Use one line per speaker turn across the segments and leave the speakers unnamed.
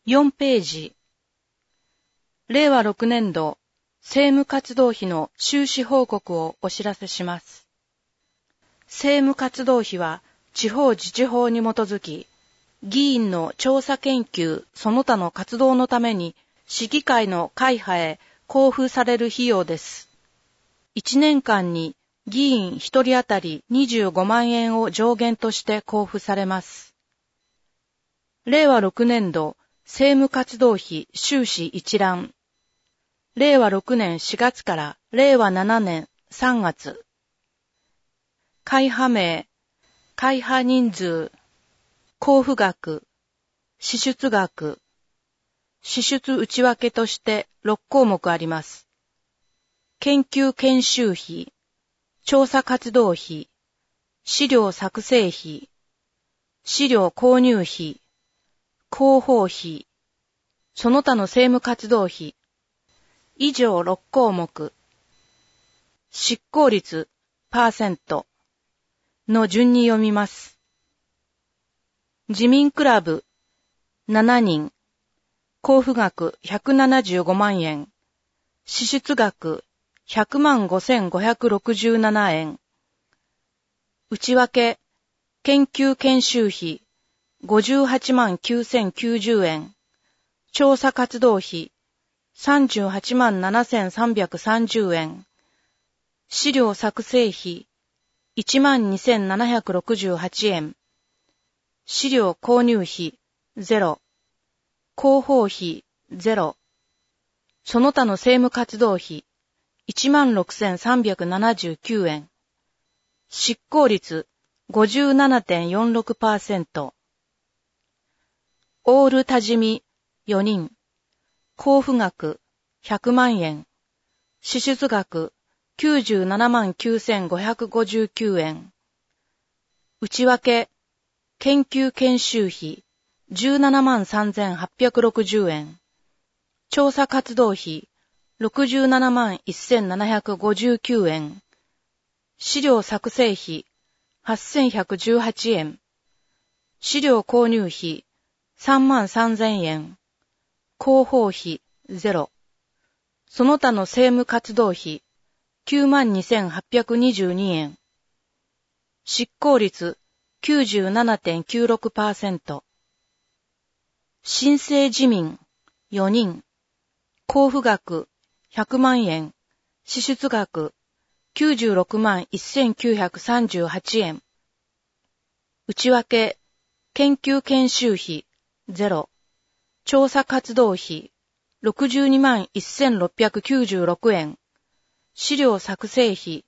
4ページ。令和6年度政務活動費の収支報告をお知らせします。政務活動費は地方自治法に基づき、議員の調査研究その他の活動のために市議会の会派へ交付される費用です。1年間に議員1人当たり25万円を上限として交付されます。令和6年度政務活動費収支一覧。令和6年4月から令和7年3月。会派名、会派人数、交付額、支出額、支出内訳として6項目あります。研究研修費、調査活動費、資料作成費、資料購入費、広報費、その他の政務活動費、以上6項目。執行率、%の順に読みます。自民クラブ、7人、交付額175万円、支出額100万5567円。内訳、研究研修費58万9090円、調査活動費38万7330円、資料作成費1万2768円、資料購入費0、広報費0、その他の政務活動費1万6379円、執行率 57.46%、オール多治見4人、交付額100万円、支出額97万9559円、内訳、研究研修費17万3860円、調査活動費67万1759円、資料作成費8118円、資料購入費3万3000円、広報費0、その他の政務活動費9万2822円、執行率 97.96%、新生自民4人、交付額100万円、支出額96万1938円、内訳、研究研修費0、調査活動費62万1696円、資料作成費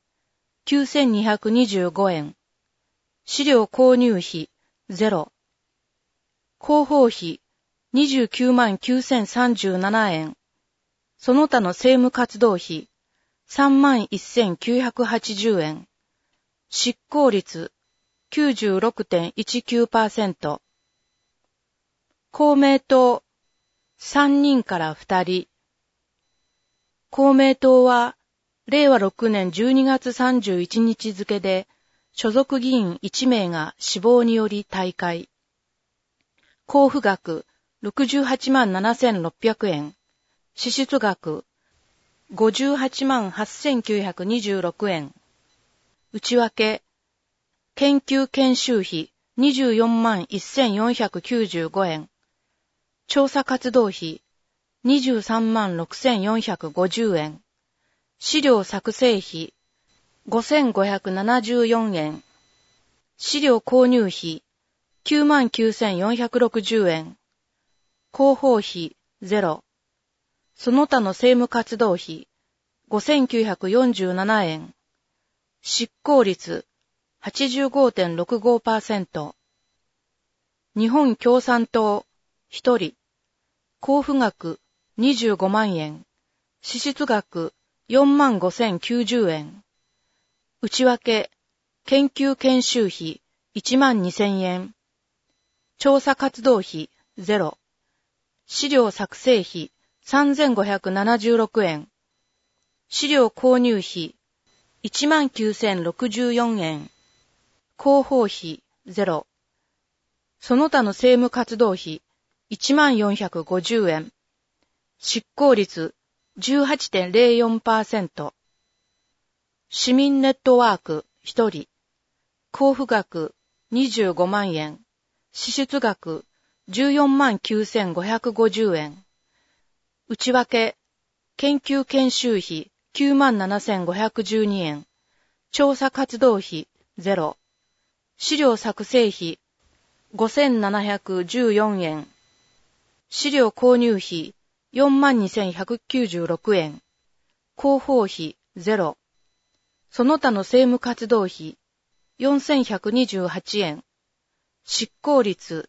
9225円、資料購入費0、広報費29万9037円、その他の政務活動費3万1980円、執行率 96.19%、公明党3人から2人。公明党は令和6年12月31日付で所属議員1名が死亡により退会。交付額68万7600円、支出額58万8926円、内訳、研究研修費24万1495円、調査活動費23万6450円、資料作成費5574円、資料購入費9万9460円、広報費0、その他の政務活動費5947円、執行率 85.65%、日本共産党1人、交付額25万円、支出額4万5090円、内訳、研究研修費1万2000円、調査活動費0、資料作成費3576円、資料購入費1万9064円、広報費0、その他の政務活動費 1450円。執行率 18.04%。市民ネットワーク1人。交付額25万円。支出額14万9550円。内訳、研究研修費9万7512円。調査活動費0。資料作成費5714円。資料購入費4万2196円。広報費0。その他の政務活動費4128円。執行率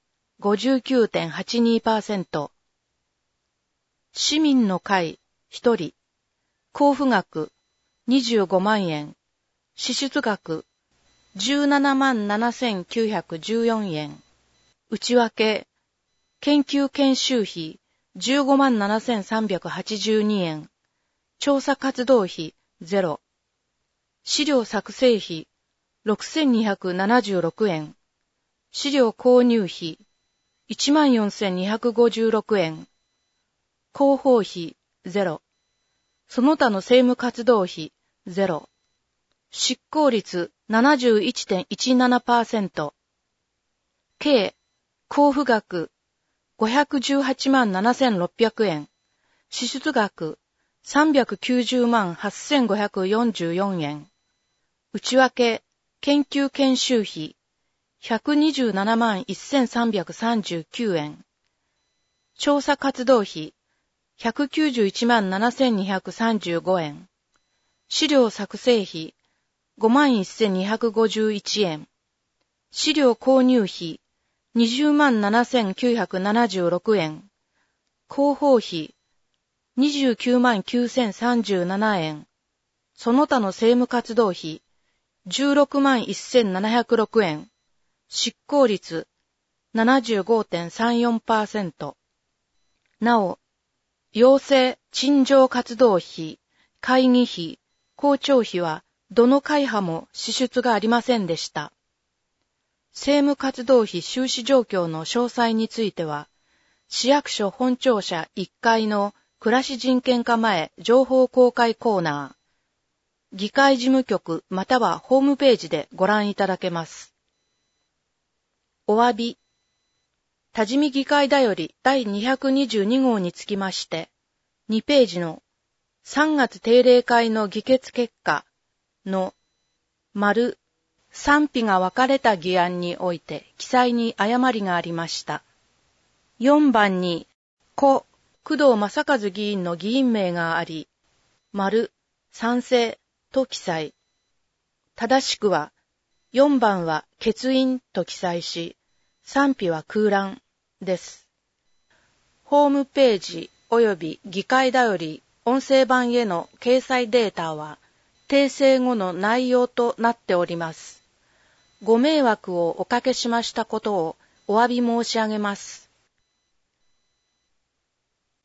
59.82%。市民の会1人。交付額25万円。支出額17万7914円。内訳、研究研修費15万7382円。調査活動費0。資料作成費6276円。資料購入費14,256円。広報費0。その他の政務活動費0。執行率 71.17%。計、交付額518万7600円。支出額390万8544円。内訳、研究研修費127万1339円。調査活動費191万7235円。資料作成費5万1251円。資料購入費20万7976円。広報費29万9037円。その他の政務活動費16万1706円。執行率 75.34%。なお、要請、陳情活動費、会議費、校長費はどの会派も支出がありませんでした。政務活動費収支状況の詳細については、市役所本庁舎1階の暮らし人権課前情報公開コーナー、議会事務局またはホームページでご覧いただけます。お詫び。多治見議会だより第222号につきまして、2ページの3月定例会の議決結果の丸賛否が分かれた議案において記載に誤りがありました。4番に工藤正和議員の議員名があり、丸賛成と記載。正しくは4番は欠員と記載し、賛否は空欄です。ホームページ及び議会だより音声版への掲載データは訂正後の内容となっております。ご迷惑をおかけしましたことをお詫び申し上げます。